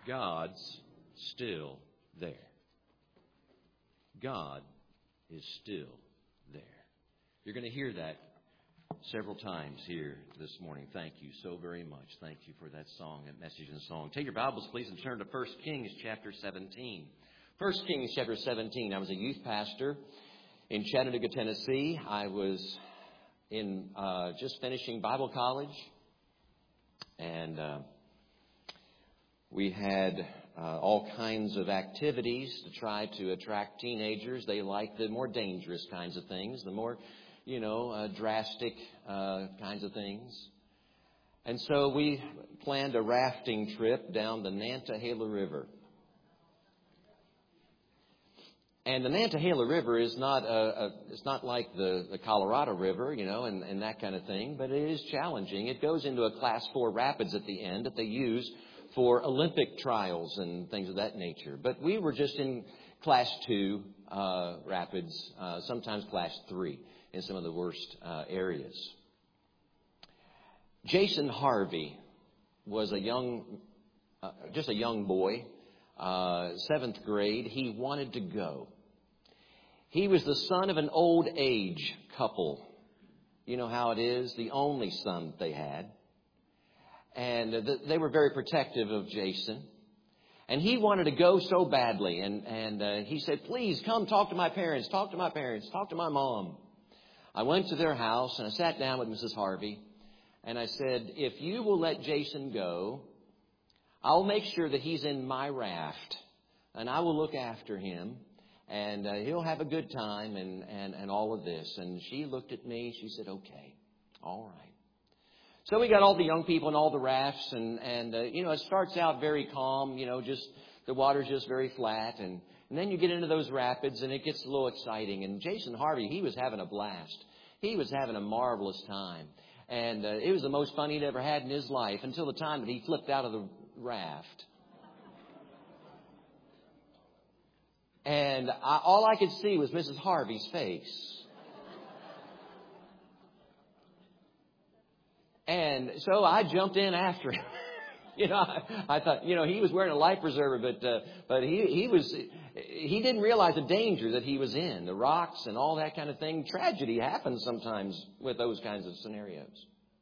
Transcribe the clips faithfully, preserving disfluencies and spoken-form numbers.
God's still there. God is still there. You're going to hear that several times here this morning. Thank you so very much. Thank you for that song, that message and song. Take your Bibles, please, and turn to First Kings chapter seventeen. First Kings chapter seventeen. I was a youth pastor in Chattanooga, Tennessee. I was in uh, just finishing Bible college, and uh, we had uh, all kinds of activities to try to attract teenagers. They like the more dangerous kinds of things, the more, you know, uh, drastic uh, kinds of things. And so we planned a rafting trip down the Nantahala River. And the Nantahala River is not a, a it's not like the, the Colorado River, you know, and, and that kind of thing, but it is challenging. It goes into a class four rapids at the end that they use for Olympic trials and things of that nature. But we were just in class two uh, rapids, uh, sometimes class three in some of the worst uh, areas. Jason Harvey was a young, uh, just a young boy, uh, seventh grade. He wanted to go. He was the son of an old age couple. You know how it is, the only son that they had. And they were very protective of Jason. And he wanted to go so badly. And, and uh, he said, please come talk to my parents, talk to my parents, talk to my mom. I went to their house and I sat down with Missus Harvey. And I said, if you will let Jason go, I'll make sure that he's in my raft. And I will look after him. And uh, he'll have a good time and, and, and all of this. And she looked at me. She said, okay, all right. So we got all the young people and all the rafts, and, and uh, you know, it starts out very calm, you know, just the water's just very flat. And, and then you get into those rapids, and it gets a little exciting. And Jason Harvey, he was having a blast. He was having a marvelous time. And uh, it was the most fun he'd ever had in his life until the time that he flipped out of the raft. And I, all I could see was Missus Harvey's face. And so I jumped in after him. you know, I, I thought, you know, he was wearing a life preserver, but uh, but he he was he didn't realize the danger that he was in, the rocks and all that kind of thing. Tragedy happens sometimes with those kinds of scenarios.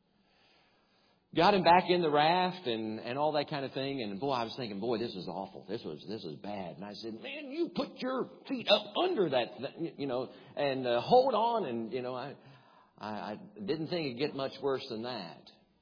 Got him back in the raft and, and all that kind of thing. And boy, I was thinking, boy, this is awful. This was this is bad. And I said, man, you put your feet up under that, you know, and uh, hold on. And you know, I. I, I didn't think it'd get much worse than that.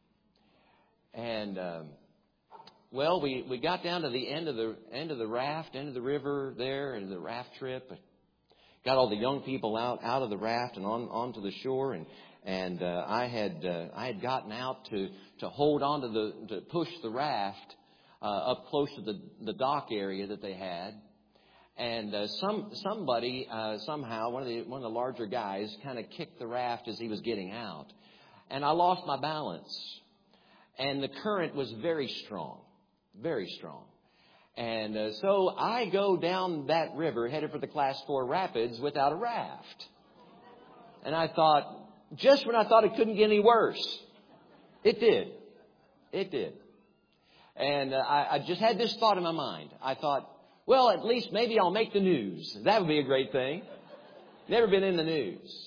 And, um, well, we, we got down to the end of the end of the raft, end of the river there, and the raft trip. Got all the young people out, out of the raft and on onto the shore. And and uh, I had uh, I had gotten out to, to hold on to the to push the raft uh, up close to the, the dock area that they had. And uh, some somebody uh, somehow one of the one of the larger guys kind of kicked the raft as he was getting out, and I lost my balance. And the current was very strong, very strong, and uh, so I go down that river headed for the Class Four rapids without a raft. And I thought, just when I thought it couldn't get any worse, it did, it did. And uh, I, I just had this thought in my mind. I thought, well, at least maybe I'll make the news. That would be a great thing. Never been in the news.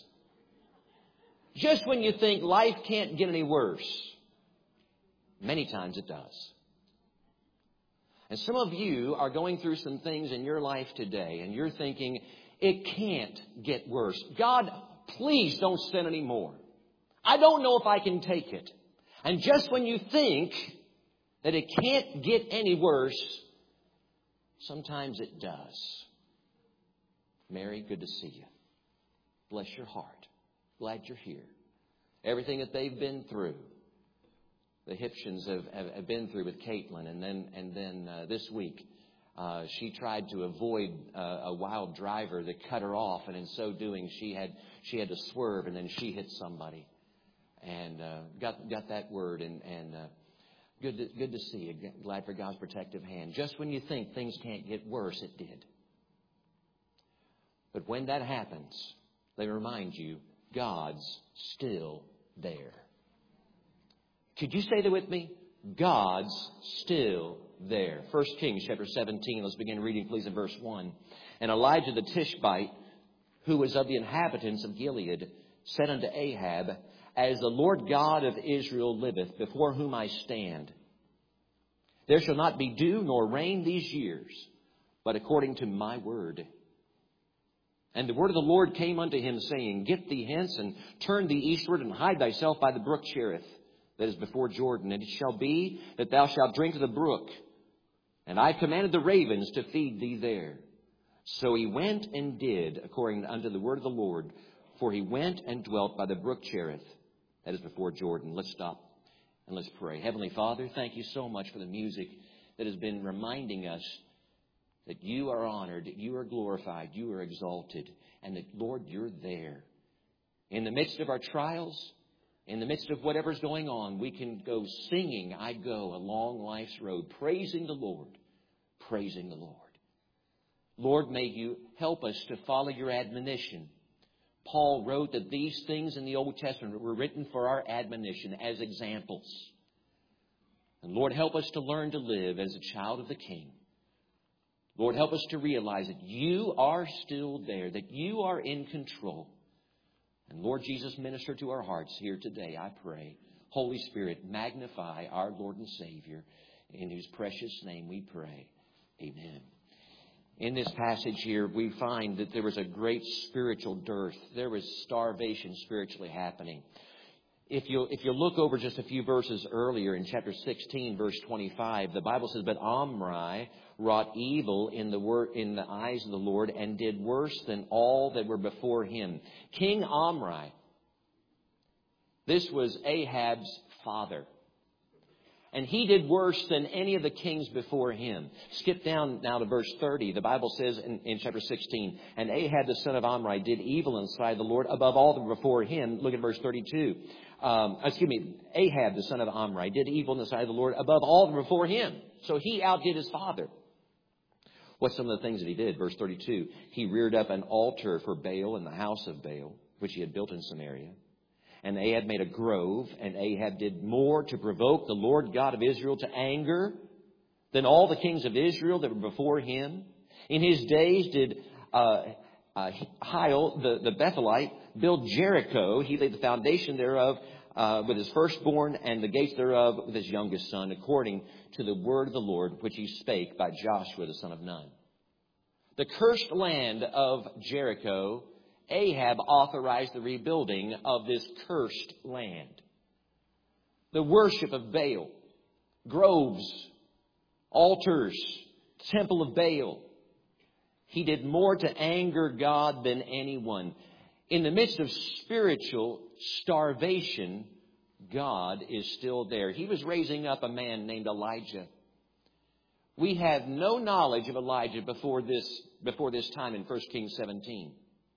Just when you think life can't get any worse, many times it does. And some of you are going through some things in your life today, and you're thinking, it can't get worse. God, please don't send any more. I don't know if I can take it. And just when you think that it can't get any worse, sometimes it does. Mary, good to see you. Bless your heart. Glad you're here. Everything that they've been through, the Hipshins have, have, have been through with Caitlin. And then and then uh, this week, uh, she tried to avoid uh, a wild driver that cut her off. And in so doing, she had she had to swerve, and then she hit somebody. And uh, got got that word. And, and uh, good, to, good to see you. Glad for God's protective hand. Just when you think things can't get worse, it did. But when that happens, they remind you, God's still there. Could you say that with me? God's still there. First Kings chapter seventeen. Let's begin reading, please, in verse one. And Elijah the Tishbite, who was of the inhabitants of Gilead, said unto Ahab, As the Lord God of Israel liveth, before whom I stand, there shall not be dew nor rain these years, but according to my word. And the word of the Lord came unto him, saying, Get thee hence, and turn thee eastward, and hide thyself by the brook Cherith, that is before Jordan. And it shall be that thou shalt drink of the brook. And I commanded the ravens to feed thee there. So he went and did according unto the word of the Lord. For he went and dwelt by the brook Cherith, that is before Jordan. Let's stop and let's pray. Heavenly Father, thank you so much for the music that has been reminding us that you are honored, you are glorified, you are exalted, and that, Lord, you're there. In the midst of our trials, in the midst of whatever's going on, we can go singing, I go along life's road, praising the Lord, praising the Lord. Lord, may you help us to follow your admonition. Paul wrote that these things in the Old Testament were written for our admonition as examples. And Lord, help us to learn to live as a child of the King. Lord, help us to realize that you are still there, that you are in control. And Lord Jesus, minister to our hearts here today, I pray. Holy Spirit, magnify our Lord and Savior, in whose precious name we pray. Amen. In this passage here, we find that there was a great spiritual dearth. There was starvation spiritually happening. If you if you look over just a few verses earlier in chapter sixteen, verse twenty-five, the Bible says, But Omri wrought evil in the wor- in the eyes of the Lord, and did worse than all that were before him. King Omri, this was Ahab's father. And he did worse than any of the kings before him. Skip down now to verse thirty. The Bible says in, in chapter sixteen, And Ahab the son of Omri did evil in the sight of the Lord above all that were before him. Look at verse thirty-two. Um, excuse me, Ahab the son of Omri did evil in the sight of the Lord above all that were before him. So he outdid his father. What's some of the things that he did? Verse thirty-two. He reared up an altar for Baal in the house of Baal, which he had built in Samaria. And Ahab made a grove, and Ahab did more to provoke the Lord God of Israel to anger than all the kings of Israel that were before him. In his days did uh, uh, Hiel, the, the Bethelite, build Jericho. He laid the foundation thereof uh, with his firstborn, and the gates thereof with his youngest son, according to the word of the Lord, which he spake by Joshua the son of Nun. The cursed land of Jericho, Ahab authorized the rebuilding of this cursed land. The worship of Baal, groves, altars, temple of Baal. He did more to anger God than anyone. In the midst of spiritual starvation, God is still there. He was raising up a man named Elijah. We have no knowledge of Elijah before this, before this time in First Kings seventeen.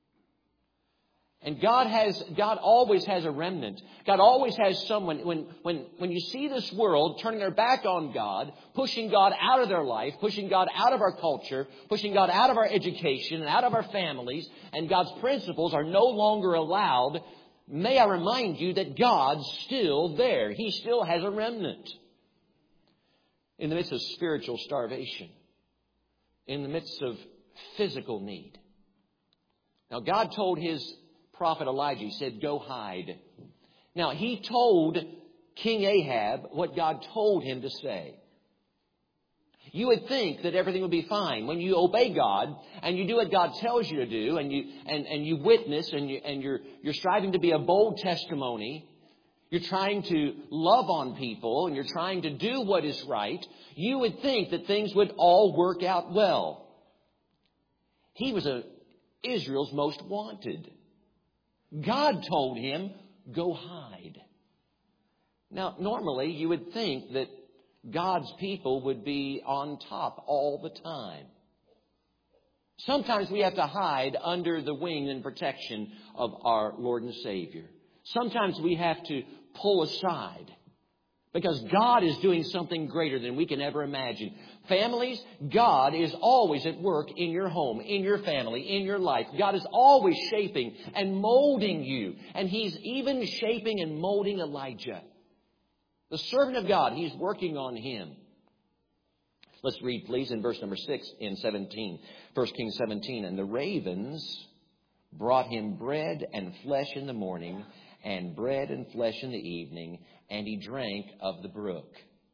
And God has, God always has a remnant. God always has someone, when, when, when you see this world turning their back on God, pushing God out of their life, pushing God out of our culture, pushing God out of our education and out of our families, and God's principles are no longer allowed, may I remind you that God's still there. He still has a remnant. In the midst of spiritual starvation, in the midst of physical need. Now, God told his prophet Elijah, he said, go hide. Now, he told King Ahab what God told him to say. You would think that everything would be fine when you obey God and you do what God tells you to do, and you and, and you witness, and you and you're you're striving to be a bold testimony. You're trying to love on people, and you're trying to do what is right. You would think that things would all work out well. He was a Israel's most wanted. God told him, go hide. Now, normally you would think that God's people would be on top all the time. Sometimes we have to hide under the wing and protection of our Lord and Savior. Sometimes we have to pull aside because God is doing something greater than we can ever imagine. Families, God is always at work in your home, in your family, in your life. God is always shaping and molding you. And He's even shaping and molding Elijah. The servant of God, he's working on him. Let's read, please, in verse number six in seventeen. First Kings seventeen. And the ravens brought him bread and flesh in the morning, and bread and flesh in the evening, and he drank of the brook.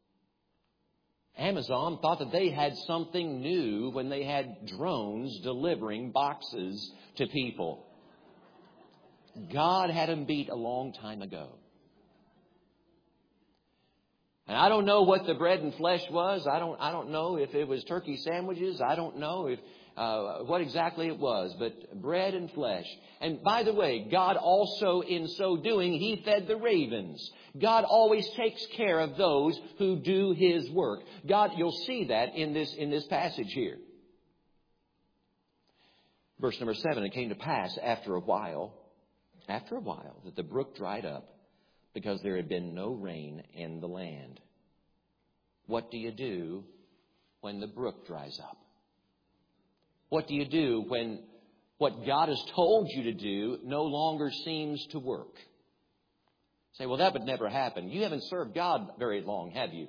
Amazon thought that they had something new when they had drones delivering boxes to people. God had them beat a long time ago. And I don't know what the bread and flesh was. I don't, I don't know if it was turkey sandwiches. I don't know if uh, what exactly it was, but bread and flesh. And by the way, God also, in so doing, He fed the ravens. God always takes care of those who do His work. God, you'll see that in this, in this passage here. Verse number seven, it came to pass after a while, after a while, that the brook dried up, because there had been no rain in the land. What do you do when the brook dries up? What do you do when what God has told you to do no longer seems to work? Say, well, that would never happen. You haven't served God very long, have you?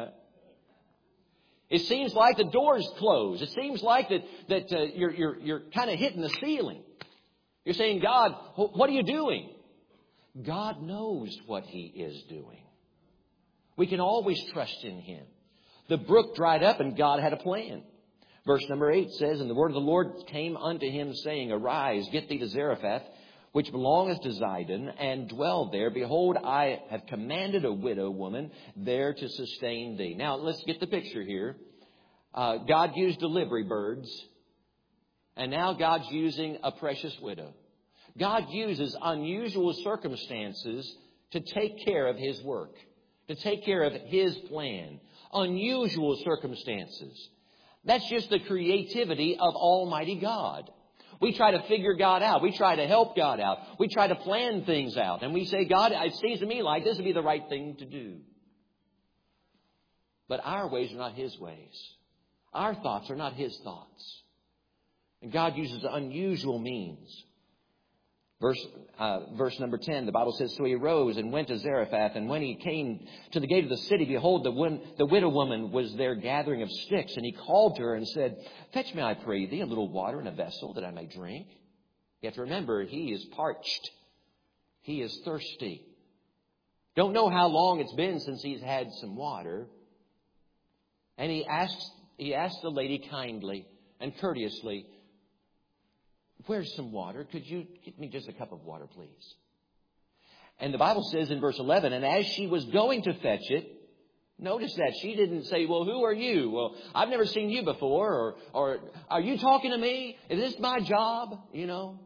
It seems like the door's closed. It seems like that, that uh, you're, you're, you're kind of hitting the ceiling. You're saying, God, what are you doing? God knows what He is doing. We can always trust in Him. The brook dried up and God had a plan. Verse number eight says, And the word of the Lord came unto him, saying, Arise, get thee to Zarephath, which belongeth to Zidon, and dwell there. Behold, I have commanded a widow woman there to sustain thee. Now, let's get the picture here. Uh, God used delivery birds, and now God's using a precious widow. God uses unusual circumstances to take care of His work, to take care of His plan. Unusual circumstances. That's just the creativity of Almighty God. We try to figure God out. We try to help God out. We try to plan things out. And we say, God, it seems to me like this would be the right thing to do. But our ways are not His ways. Our thoughts are not His thoughts. And God uses unusual means. Verse, uh, verse number ten, the Bible says, So he arose and went to Zarephath. And when he came to the gate of the city, behold, the, win- the widow woman was there gathering of sticks. And he called to her and said, Fetch me, I pray thee, a little water in a vessel that I may drink. You have to remember, he is parched. He is thirsty. Don't know how long it's been since he's had some water. And he asks, he asked the lady kindly and courteously, Where's some water? Could you get me just a cup of water, please? And the Bible says in verse eleven, And as she was going to fetch it, notice that she didn't say, Well, who are you? Well, I've never seen you before. Or, or are you talking to me? Is this my job? You know.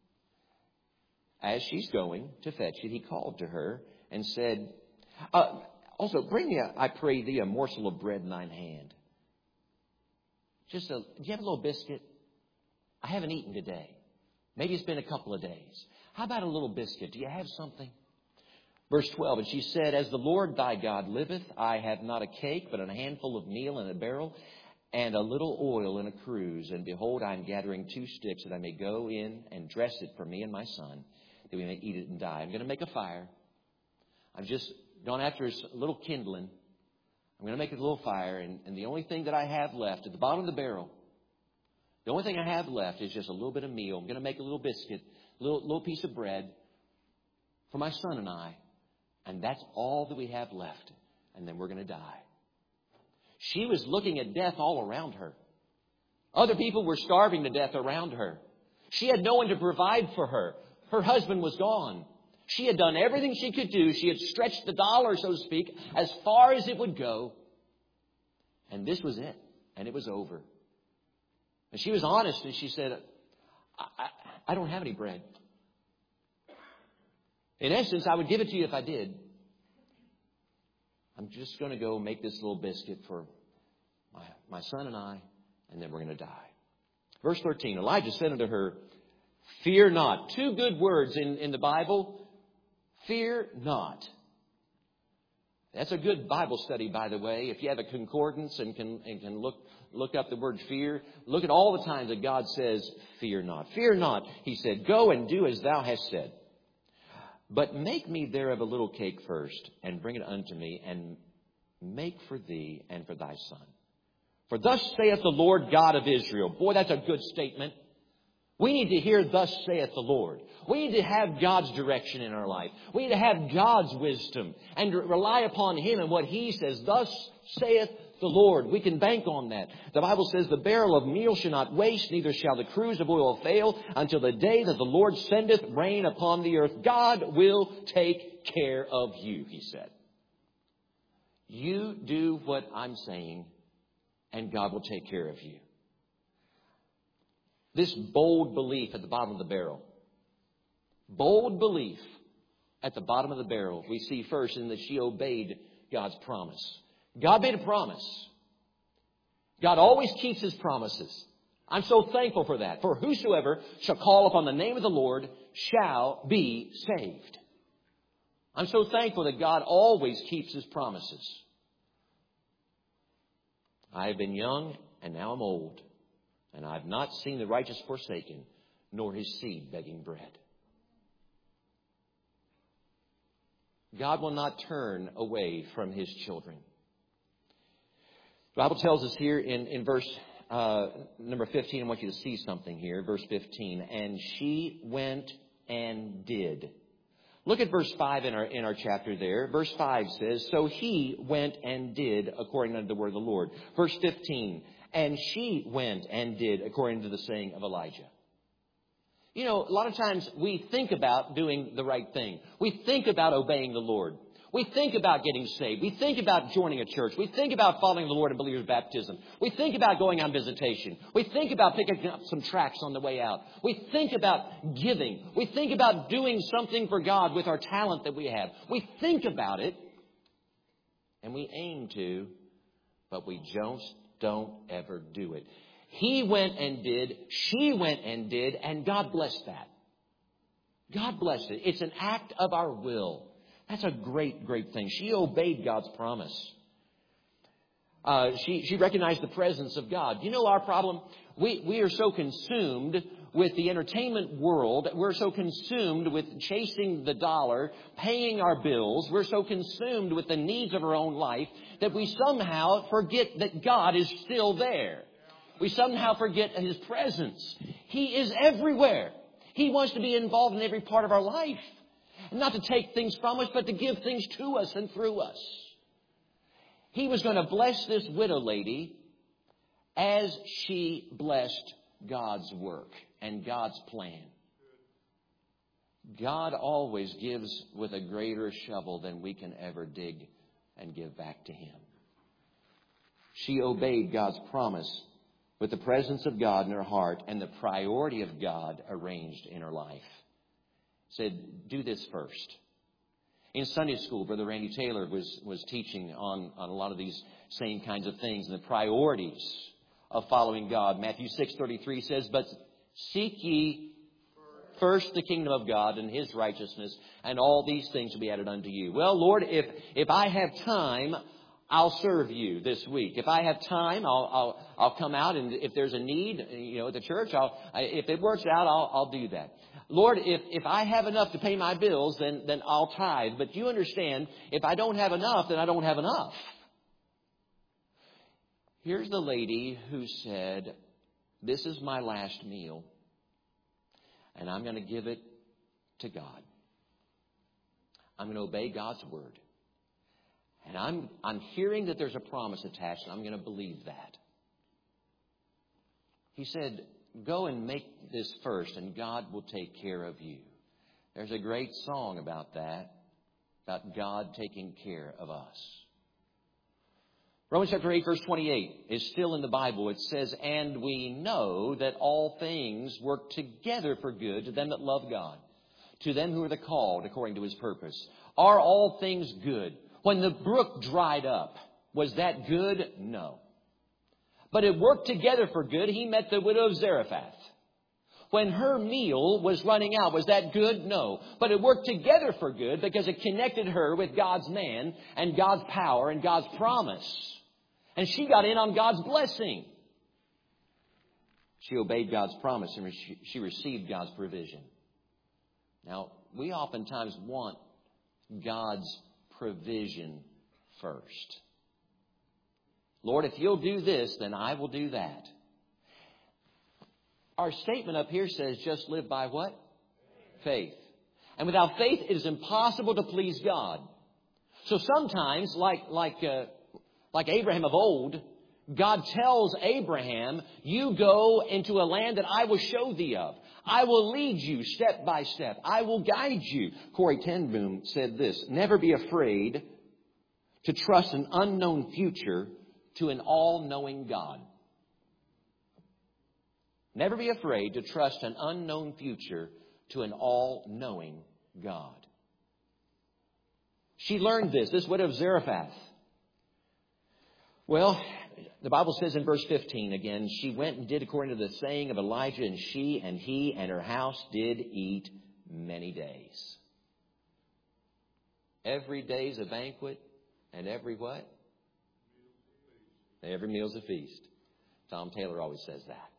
As she's going to fetch it, he called to her and said, uh, Also, bring me, a, I pray thee, a morsel of bread in thine hand. Just a, do you have a little biscuit? I haven't eaten today. Maybe it's been a couple of days. How about a little biscuit? Do you have something? Verse twelve, And she said, As the Lord thy God liveth, I have not a cake, but a handful of meal in a barrel, and a little oil in a cruse. And behold, I am gathering two sticks, that I may go in and dress it for me and my son, that we may eat it and die. I'm going to make a fire. I've just gone after a little kindling. I'm going to make a little fire, and, and the only thing that I have left at the bottom of the barrel, the only thing I have left is just a little bit of meal. I'm going to make a little biscuit, a little, little piece of bread for my son and I. And that's all that we have left. And then we're going to die. She was looking at death all around her. Other people were starving to death around her. She had no one to provide for her. Her husband was gone. She had done everything she could do. She had stretched the dollar, so to speak, as far as it would go. And this was it. And it was over. And she was honest, and she said, I, I, I don't have any bread. In essence, I would give it to you if I did. I'm just going to go make this little biscuit for my, my son and I, and then we're going to die. Verse thirteen, Elijah said unto her, Fear not. Two good words in, in the Bible. Fear not. That's a good Bible study, by the way. If you have a concordance and can and can look look up the word fear, look at all the times that God says, Fear not. Fear not, he said, Go and do as thou hast said. But make me thereof a little cake first, and bring it unto me, and make for thee and for thy son. For thus saith the Lord God of Israel. Boy, that's a good statement. We need to hear, thus saith the Lord. We need to have God's direction in our life. We need to have God's wisdom and rely upon Him and what He says. Thus saith the Lord. We can bank on that. The Bible says the barrel of meal shall not waste, neither shall the cruse of oil fail, until the day that the Lord sendeth rain upon the earth. God will take care of you, He said. You do what I'm saying, and God will take care of you. This bold belief at the bottom of the barrel. Bold belief at the bottom of the barrel. We see first in that she obeyed God's promise. God made a promise. God always keeps His promises. I'm so thankful for that. For whosoever shall call upon the name of the Lord shall be saved. I'm so thankful that God always keeps His promises. I have been young and now I'm old. And I have not seen the righteous forsaken, nor his seed begging bread. God will not turn away from His children. The Bible tells us here in, in verse uh, number fifteen, I want you to see something here. Verse fifteen, and she went and did. Look at verse five in our, in our chapter there. Verse five says, so he went and did according unto the word of the Lord. Verse fifteen, and she went and did according to the saying of Elijah. You know, a lot of times we think about doing the right thing. We think about obeying the Lord. We think about getting saved. We think about joining a church. We think about following the Lord in believer's baptism. We think about going on visitation. We think about picking up some tracts on the way out. We think about giving. We think about doing something for God with our talent that we have. We think about it and we aim to, but we just don't ever do it. He went and did. She went and did. And God blessed that. God blessed it. It's an act of our will. That's a great, great thing. She obeyed God's promise. Uh, she, she recognized the presence of God. You know our problem? We, we are so consumed with the entertainment world. We're so consumed with chasing the dollar, paying our bills. We're so consumed with the needs of our own life that we somehow forget that God is still there. We somehow forget His presence. He is everywhere. He wants to be involved in every part of our life. Not to take things from us, but to give things to us and through us. He was going to bless this widow lady as she blessed God's work and God's plan. God always gives with a greater shovel than we can ever dig and give back to Him. She obeyed God's promise with the presence of God in her heart and the priority of God arranged in her life. Said, do this first. In Sunday school, Brother Randy Taylor was, was teaching on, on a lot of these same kinds of things and the priorities of following God. Matthew six thirty-three says, but seek ye first the kingdom of God and His righteousness, and all these things will be added unto you. Well, Lord, if, if I have time, I'll serve you this week. If I have time, I'll, I'll, I'll come out, and if there's a need, you know, at the church, I'll, if it works out, I'll, I'll do that. Lord, if, if I have enough to pay my bills, then, then I'll tithe. But you understand, if I don't have enough, then I don't have enough. Here's the lady who said, this is my last meal, and I'm going to give it to God. I'm going to obey God's word. And I'm, I'm hearing that there's a promise attached, and I'm going to believe that. He said, go and make this first, and God will take care of you. There's a great song about that, about God taking care of us. Romans chapter eight, verse twenty-eight is still in the Bible. It says, and we know that all things work together for good to them that love God, to them who are the called according to His purpose. Are all things good? When the brook dried up, was that good? No. But it worked together for good. He met the widow of Zarephath. When her meal was running out, was that good? No. But it worked together for good because it connected her with God's man and God's power and God's promise. And she got in on God's blessing. She obeyed God's promise and she received God's provision. Now, we oftentimes want God's provision first. Lord, if you'll do this, then I will do that. Our statement up here says just live by what? Faith. And without faith, it is impossible to please God. So sometimes, like, like, uh, like Abraham of old, God tells Abraham, you go into a land that I will show thee of. I will lead you step by step. I will guide you. Corrie ten Boom said this, never be afraid to trust an unknown future to an all-knowing God. Never be afraid to trust an unknown future to an all-knowing God. She learned this, this widow of Zarephath. Well, the Bible says in verse fifteen again, she went and did according to the saying of Elijah, and she and he and her house did eat many days. Every day is a banquet, and every what? Every meal's a feast. Tom Taylor always says that.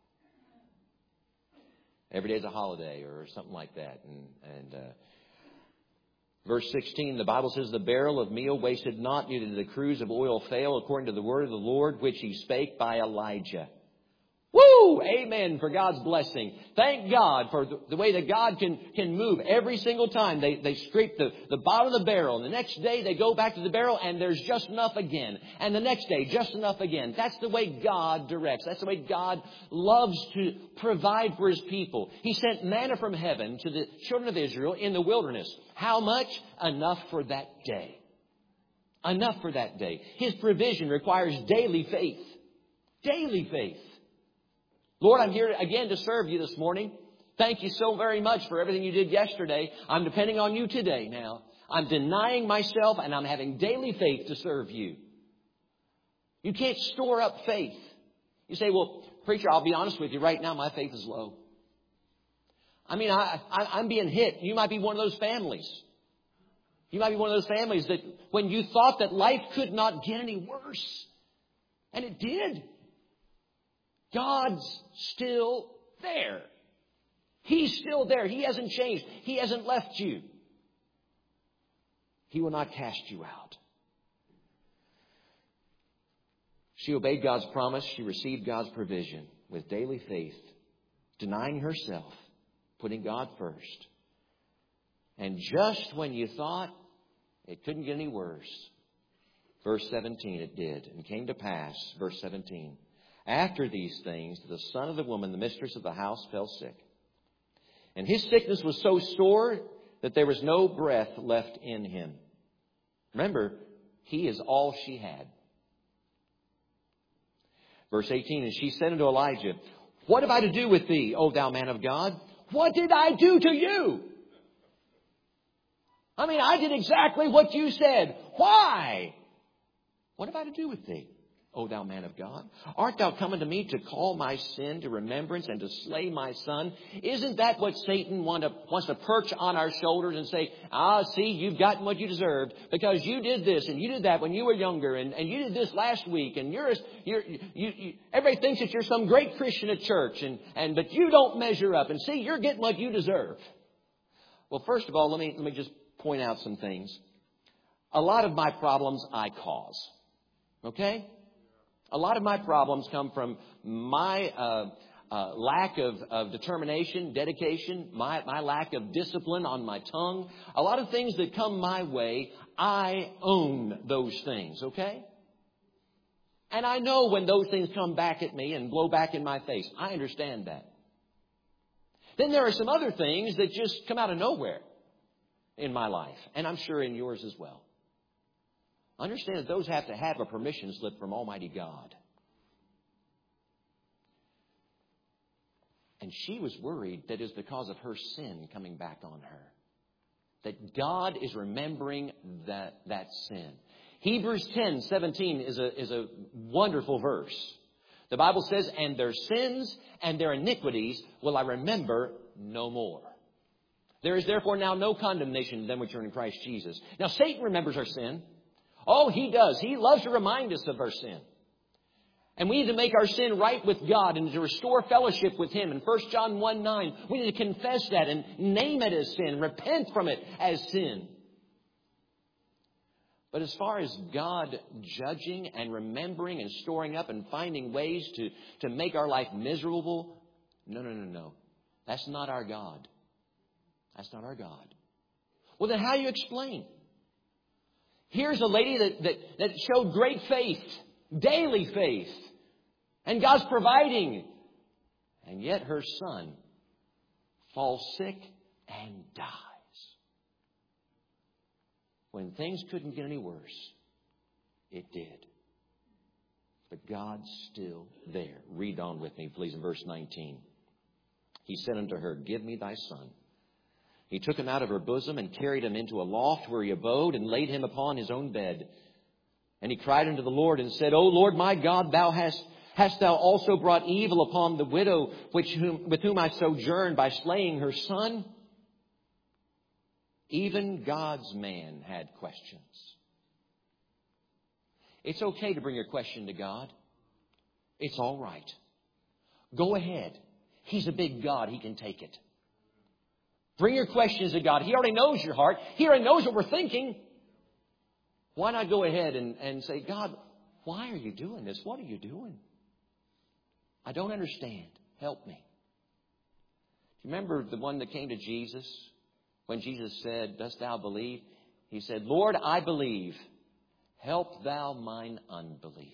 Every day is a holiday or something like that. And, and uh, verse sixteen, the Bible says, the barrel of meal wasted not, neither did the cruse of oil fail, according to the word of the Lord, which he spake by Elijah. Woo! Amen for God's blessing. Thank God for the, the way that God can, can move every single time. They, they scrape the, the bottom of the barrel. And the next day they go back to the barrel and there's just enough again. And the next day, just enough again. That's the way God directs. That's the way God loves to provide for His people. He sent manna from heaven to the children of Israel in the wilderness. How much? Enough for that day. Enough for that day. His provision requires daily faith. Daily faith. Lord, I'm here again to serve you this morning. Thank you so very much for everything you did yesterday. I'm depending on you today now. I'm denying myself and I'm having daily faith to serve you. You can't store up faith. You say, well, preacher, I'll be honest with you. Right now, my faith is low. I mean, I, I, I'm being hit. You might be one of those families. You might be one of those families that when you thought that life could not get any worse, and it did. God's still there. He's still there. He hasn't changed. He hasn't left you. He will not cast you out. She obeyed God's promise. She received God's provision with daily faith, denying herself, putting God first. And just when you thought it couldn't get any worse, verse seventeen, it did. And came to pass, verse seventeen, after these things, the son of the woman, the mistress of the house, fell sick. And his sickness was so sore that there was no breath left in him. Remember, he is all she had. Verse eighteen, and she said unto Elijah, what have I to do with thee, O thou man of God? What did I do to you? I mean, I did exactly what you said. Why? What have I to do with thee, O thou man of God? Art thou coming to me to call my sin to remembrance and to slay my son? Isn't that what Satan want to, wants to perch on our shoulders and say, ah, see, you've gotten what you deserved because you did this and you did that when you were younger and, and you did this last week and you're, you're you, you, everybody thinks that you're some great Christian at church and, and but you don't measure up and see, you're getting what you deserve. Well, first of all, let me let me just point out some things. A lot of my problems I cause. Okay? A lot of my problems come from my uh, uh, lack of, of determination, dedication, my, my lack of discipline on my tongue. A lot of things that come my way, I own those things, okay? And I know when those things come back at me and blow back in my face. I understand that. Then there are some other things that just come out of nowhere in my life, and I'm sure in yours as well. Understand that those have to have a permission slip from Almighty God. And she was worried that it's because of her sin coming back on her. That God is remembering that, that sin. Hebrews ten seventeen is a, is a wonderful verse. The Bible says, and their sins and their iniquities will I remember no more. There is therefore now no condemnation to them which are in Christ Jesus. Now Satan remembers our sin. Oh, he does. He loves to remind us of our sin. And we need to make our sin right with God and to restore fellowship with Him. In First John one nine, we need to confess that and name it as sin, repent from it as sin. But as far as God judging and remembering and storing up and finding ways to, to make our life miserable, no, no, no, no. That's not our God. That's not our God. Well, then how do you explain? Here's a lady that, that, that showed great faith, daily faith. And God's providing. And yet her son falls sick and dies. When things couldn't get any worse, it did. But God's still there. Read on with me, please, in verse nineteen. He said unto her, Give me thy son. He took him out of her bosom and carried him into a loft where he abode and laid him upon his own bed. And he cried unto the Lord and said, O Lord my God, thou hast Hast thou also brought evil upon the widow which whom, with whom I sojourned by slaying her son? Even God's man had questions. It's okay to bring your question to God. It's all right. Go ahead. He's a big God. He can take it. Bring your questions to God. He already knows your heart. He already knows what we're thinking. Why not go ahead and, and say, God, why are you doing this? What are you doing? I don't understand. Help me. Remember the one that came to Jesus when Jesus said, Dost thou believe? He said, Lord, I believe. Help thou mine unbelief.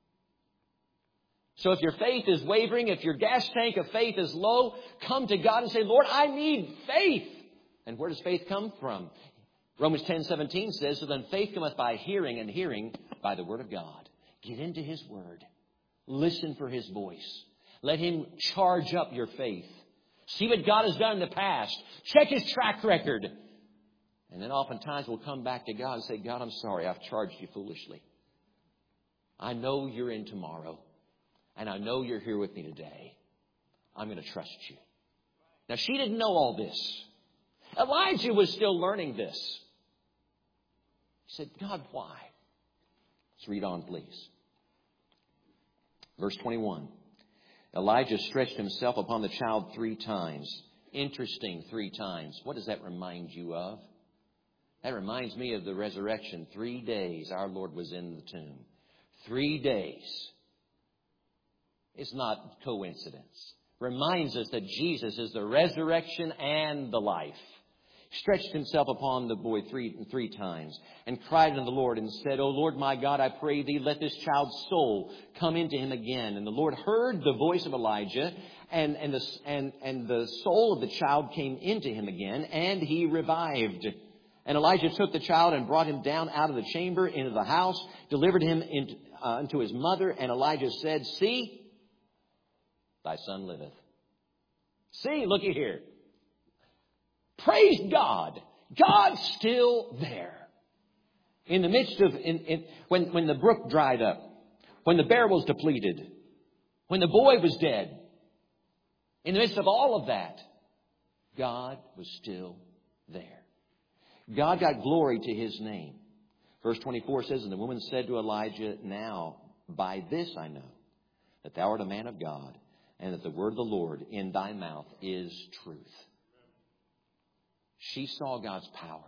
So if your faith is wavering, if your gas tank of faith is low, come to God and say, Lord, I need faith. And where does faith come from? Romans ten seventeen says, So then faith cometh by hearing, and hearing by the word of God. Get into His word. Listen for His voice. Let Him charge up your faith. See what God has done in the past. Check His track record. And then oftentimes we'll come back to God and say, God, I'm sorry. I've charged you foolishly. I know you're in tomorrow. And I know you're here with me today. I'm going to trust you. Now, she didn't know all this. Elijah was still learning this. He said, God, why? Let's read on, please. Verse twenty-one. Elijah stretched himself upon the child three times. Interesting, three times. What does that remind you of? That reminds me of the resurrection. Three days our Lord was in the tomb. Three days. It's not coincidence. Reminds us that Jesus is the resurrection and the life. Stretched himself upon the boy three, three times and cried unto the Lord and said, O Lord my God, I pray thee, let this child's soul come into him again. And the Lord heard the voice of Elijah, and, and, the, and, and the soul of the child came into him again, and he revived. And Elijah took the child and brought him down out of the chamber into the house, delivered him into, uh, unto his mother. And Elijah said, See, thy son liveth. See, looky here. Praise God. God's still there. In the midst of, in, in, when, when the brook dried up, when the bear was depleted, when the boy was dead, in the midst of all of that, God was still there. God got glory to His name. Verse twenty-four says, And the woman said to Elijah, Now by this I know that thou art a man of God, and that the word of the Lord in thy mouth is truth. She saw God's power.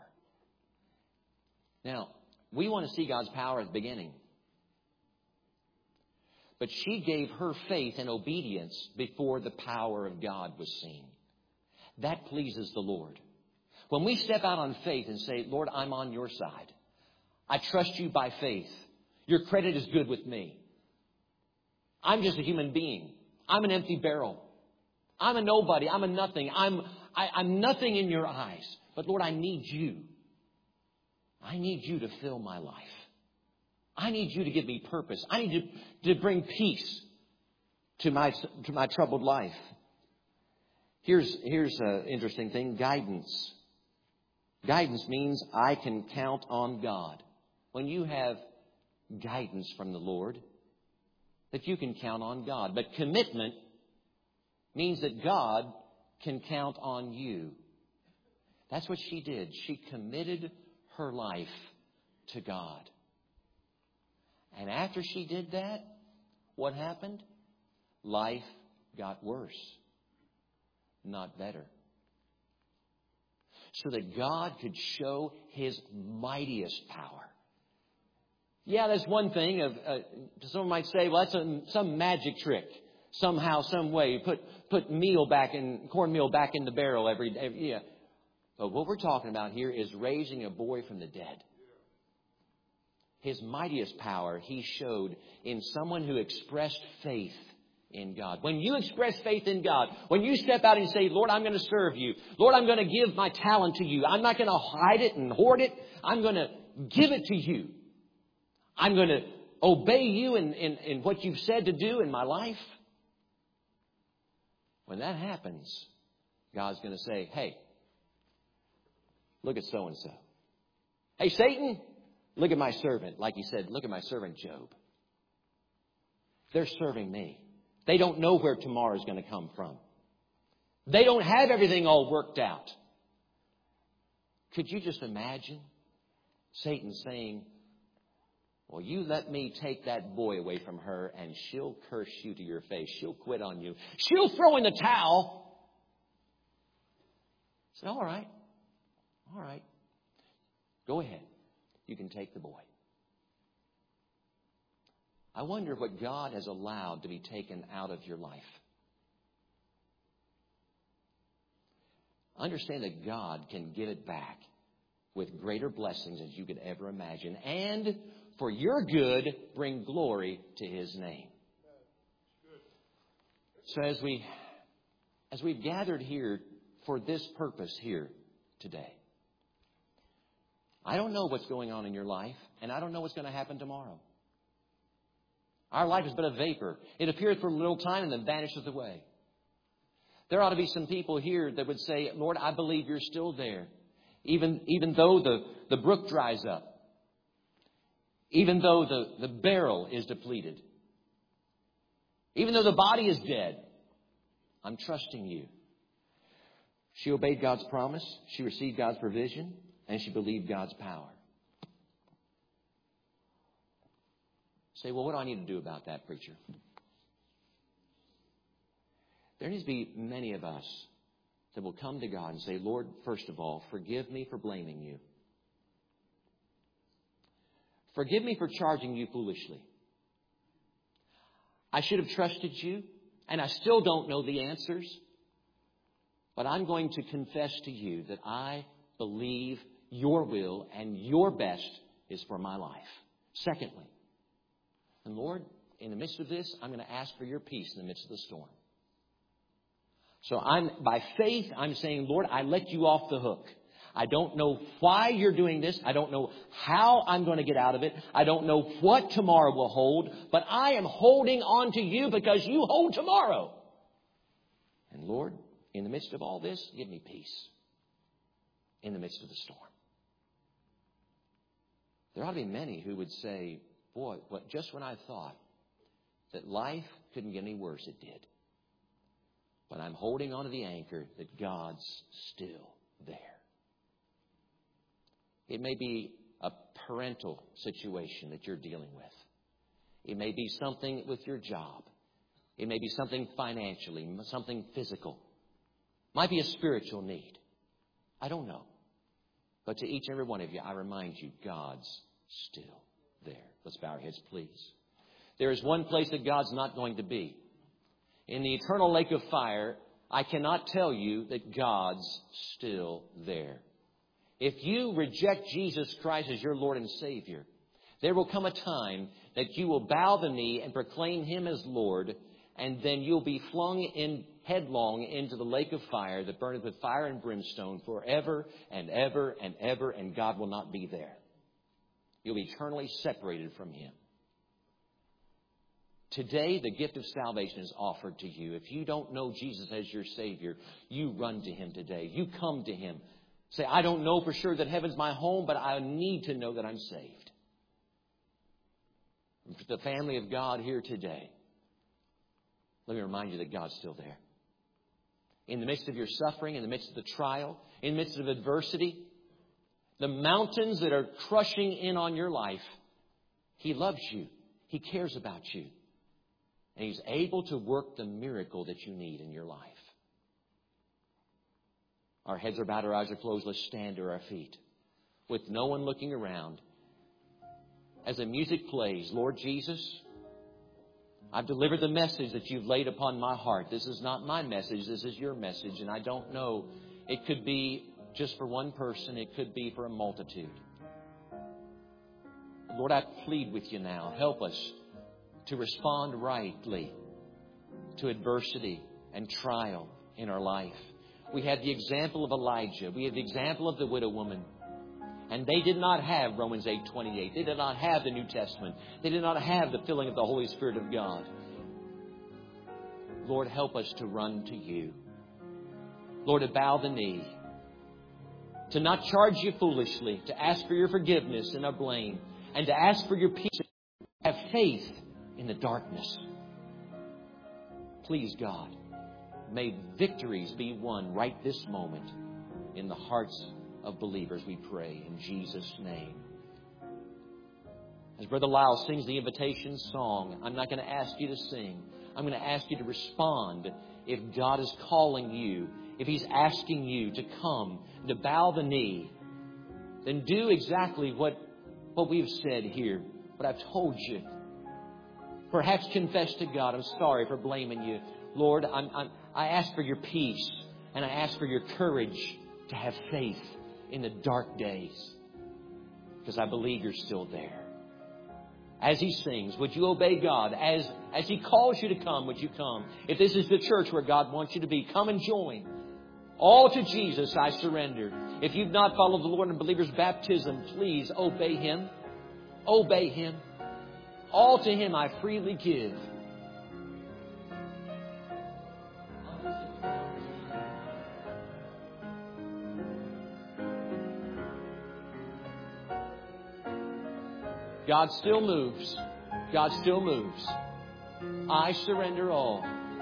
Now, we want to see God's power at the beginning. But she gave her faith and obedience before the power of God was seen. That pleases the Lord. When we step out on faith and say, Lord, I'm on your side. I trust you by faith. Your credit is good with me. I'm just a human being. I'm an empty barrel. I'm a nobody. I'm a nothing. I'm, I, I'm nothing in your eyes. But Lord, I need you. I need you to fill my life. I need you to give me purpose. I need to, to bring peace to my, to my troubled life. Here's, here's an interesting thing. Guidance. Guidance means I can count on God. When you have guidance from the Lord, that you can count on God. But commitment means that God can count on you. That's what she did. She committed her life to God. And after she did that, what happened? Life got worse, not better. So that God could show His mightiest power. Yeah, that's one thing. Of uh, someone might say, well, that's a, some magic trick. Somehow, some way, you put put meal back in cornmeal back in the barrel every day. Yeah. But what we're talking about here is raising a boy from the dead. His mightiest power He showed in someone who expressed faith in God. When you express faith in God, when you step out and say, Lord, I'm going to serve you. Lord, I'm going to give my talent to you. I'm not going to hide it and hoard it. I'm going to give it to you. I'm going to obey you in, in, in what you've said to do in my life. When that happens, God's going to say, hey, look at so-and-so. Hey, Satan, look at my servant. Like He said, look at my servant Job. They're serving me. They don't know where tomorrow is going to come from. They don't have everything all worked out. Could you just imagine Satan saying, well, you let me take that boy away from her and she'll curse you to your face. She'll quit on you. She'll throw in the towel. I said, all right. All right. Go ahead. You can take the boy. I wonder what God has allowed to be taken out of your life. Understand that God can give it back with greater blessings as you could ever imagine. And for your good, bring glory to His name. So as we, as we've gathered here for this purpose here today, I don't know what's going on in your life, and I don't know what's going to happen tomorrow. Our life is but a vapor. It appeareth for a little time and then vanisheth away. There ought to be some people here that would say, Lord, I believe you're still there. Even, even though the, the brook dries up. Even though the, the barrel is depleted. Even though the body is dead. I'm trusting you. She obeyed God's promise. She received God's provision. And she believed God's power. Say, well, what do I need to do about that, preacher? There needs to be many of us that will come to God and say, Lord, first of all, forgive me for blaming you. Forgive me for charging you foolishly. I should have trusted you, and I still don't know the answers. But I'm going to confess to you that I believe your will and your best is for my life. Secondly, and Lord, in the midst of this, I'm going to ask for your peace in the midst of the storm. So I'm, by faith, I'm saying, Lord, I let you off the hook. I don't know why you're doing this. I don't know how I'm going to get out of it. I don't know what tomorrow will hold. But I am holding on to you because you hold tomorrow. And Lord, in the midst of all this, give me peace. In the midst of the storm. There ought to be many who would say, boy, what, just when I thought that life couldn't get any worse, it did. But I'm holding on to the anchor that God's still there. It may be a parental situation that you're dealing with. It may be something with your job. It may be something financially, something physical. It might be a spiritual need. I don't know. But to each and every one of you, I remind you, God's still there. Let's bow our heads, please. There is one place that God's not going to be. In the eternal lake of fire, I cannot tell you that God's still there. If you reject Jesus Christ as your Lord and Savior, there will come a time that you will bow the knee and proclaim Him as Lord, and then you'll be flung in headlong into the lake of fire that burneth with fire and brimstone forever and ever and ever, and God will not be there. You'll be eternally separated from Him. Today, the gift of salvation is offered to you. If you don't know Jesus as your Savior, you run to Him today. You come to Him. Say, I don't know for sure that heaven's my home, but I need to know that I'm saved. And for the family of God here today, let me remind you that God's still there. In the midst of your suffering, in the midst of the trial, in the midst of adversity, the mountains that are crushing in on your life, He loves you. He cares about you. And He's able to work the miracle that you need in your life. Our heads are bowed, our eyes are closed. Let's stand to our feet with no one looking around. As the music plays, Lord Jesus, I've delivered the message that You've laid upon my heart. This is not my message. This is Your message. And I don't know. It could be just for one person. It could be for a multitude. Lord, I plead with You now. Help us to respond rightly to adversity and trial in our life. We had the example of Elijah. We have the example of the widow woman. And they did not have Romans eight twenty-eight. They did not have the New Testament. They did not have the filling of the Holy Spirit of God. Lord, help us to run to You. Lord, to bow the knee. To not charge You foolishly. To ask for Your forgiveness and our blame. And to ask for Your peace. Have faith in the darkness. Please, God, may victories be won right this moment in the hearts of believers, we pray in Jesus' name. As Brother Lyle sings the invitation song, I'm not going to ask you to sing. I'm going to ask you to respond. If God is calling you, if He's asking you to come, to bow the knee, then do exactly what, what we've said here, what I've told you. Perhaps confess to God, I'm sorry for blaming You. Lord, I'm, I'm, I ask for Your peace, and I ask for Your courage to have faith in the dark days, because I believe You're still there. As he sings, would you obey God? As, as He calls you to come, would you come? If this is the church where God wants you to be, come and join. All to Jesus I surrender. If you've not followed the Lord in believer's baptism, please obey Him. Obey Him. All to Him I freely give. God still moves. God still moves. I surrender all.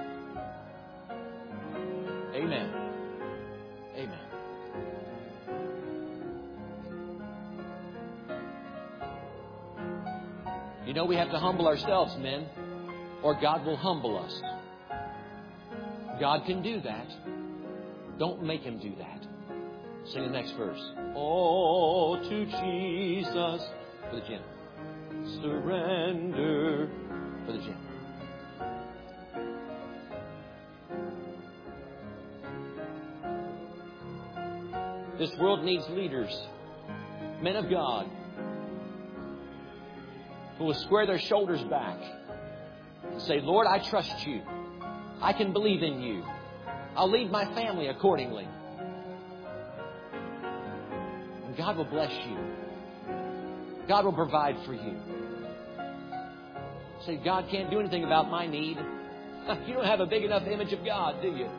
Amen. Amen. You know, we have to humble ourselves, men, or God will humble us. God can do that. Don't make Him do that. Sing the next verse. Oh, to Jesus. For the gym. Surrender. For the gym. This world needs leaders, men of God, who will square their shoulders back and say, Lord, I trust You. I can believe in You. I'll lead my family accordingly. And God will bless you. God will provide for you. Say, God can't do anything about my need. You don't have a big enough image of God, do you?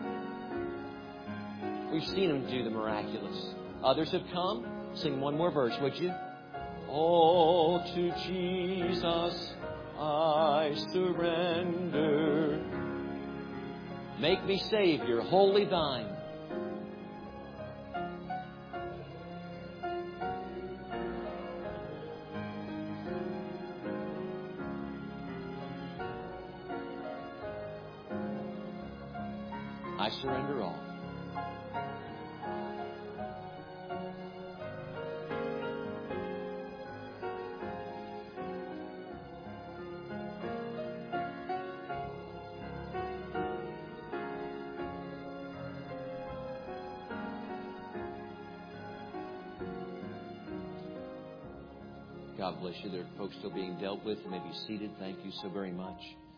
We've seen Him do the miraculous. Others have come. Sing one more verse, would you? Oh, to Jesus I surrender. Make me Savior, wholly Thine. I surrender all. God bless you. There are folks still being dealt with. You may be seated. Thank you so very much.